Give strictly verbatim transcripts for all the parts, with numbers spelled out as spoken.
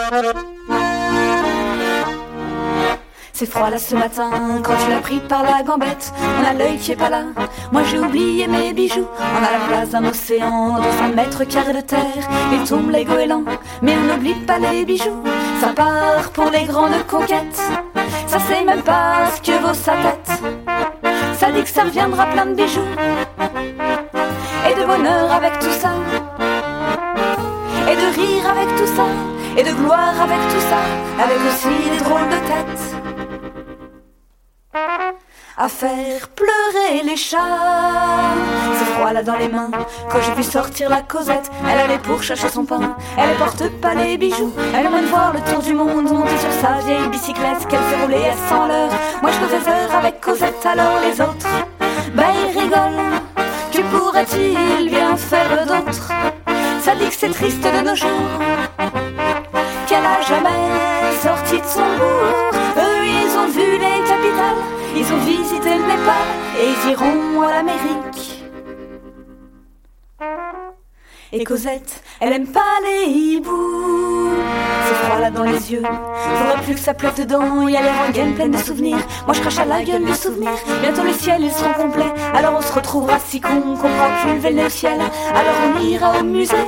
C'est froid là ce matin, quand tu l'as pris par la gambette. On a l'œil qui est pas là, moi j'ai oublié mes bijoux. On a la place d'un océan, deux cents mètres carrés de terre. Il tombe les goélands, mais on n'oublie pas les bijoux. Ça part pour les grandes conquêtes, ça sait même pas ce que vaut sa tête. Ça dit que ça reviendra plein de bijoux, et de bonheur avec tout ça, et de rire avec tout ça, et de gloire avec tout ça, avec aussi des drôles de têtes à faire pleurer les chats. C'est froid là dans les mains, quand j'ai pu sortir la Cosette. Elle allait pour chercher son pain, elle ne porte pas les bijoux. Elle emmène voir le tour du monde, monter sur sa vieille bicyclette qu'elle fait rouler à cent l'heure. Moi je faisais heures avec Cosette, alors les autres, bah ils rigolent. Que pourrait-il bien faire d'autre? Ça dit que c'est triste de nos jours, qu'elle a jamais sorti de son bourg. Eux ils ont vu les capitales, ils ont visité le Népal, et ils iront à l'Amérique. Et Cosette, elle aime pas les hiboux. C'est froid là dans les yeux, faudrait plus que ça pleuve dedans. Il y a les rengaines pleines de souvenirs, moi je crache à la gueule les souvenirs. Bientôt les ciels ils seront complets, alors on se retrouvera si con qu'on pourra plus lever le ciel. Alors on ira au musée.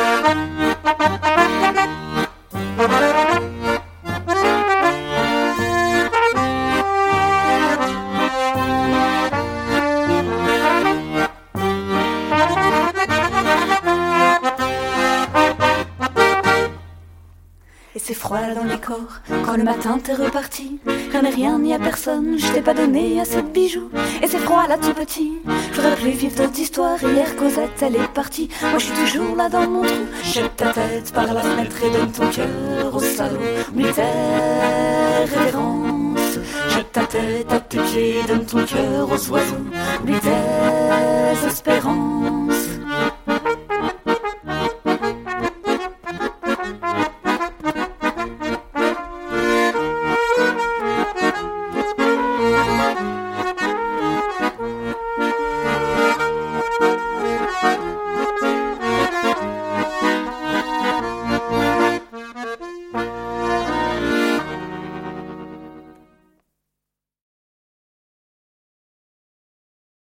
Et c'est froid là dans les corps, quand le matin t'es reparti. Rien n'est rien ni à personne, je t'ai pas donné assez de bijoux. Et c'est froid là tout petit, je voudrais plus vivre d'autres histoires. Hier Cosette elle est partie, moi je suis toujours là dans mon trou. Jette ta tête par la fenêtre et donne ton cœur au salaud. Oublie tes révérences, jette ta tête à tes pieds, donne ton cœur aux oiseaux. Oublie tes